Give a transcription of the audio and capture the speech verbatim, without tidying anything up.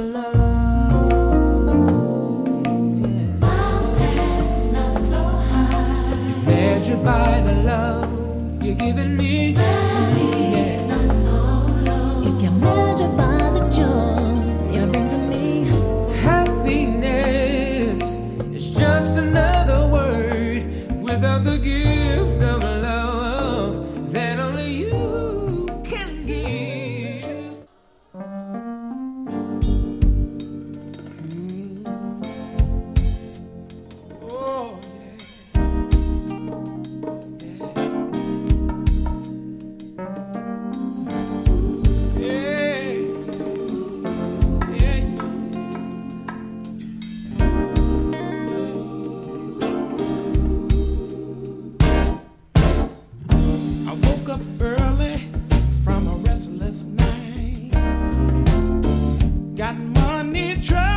By the love you're giving me, yeah. Not so low. If you're measured by the joy you bring to me, happiness is just another word without the gift of love that only you can give. Oh, up early from a restless night. Got money, trouble.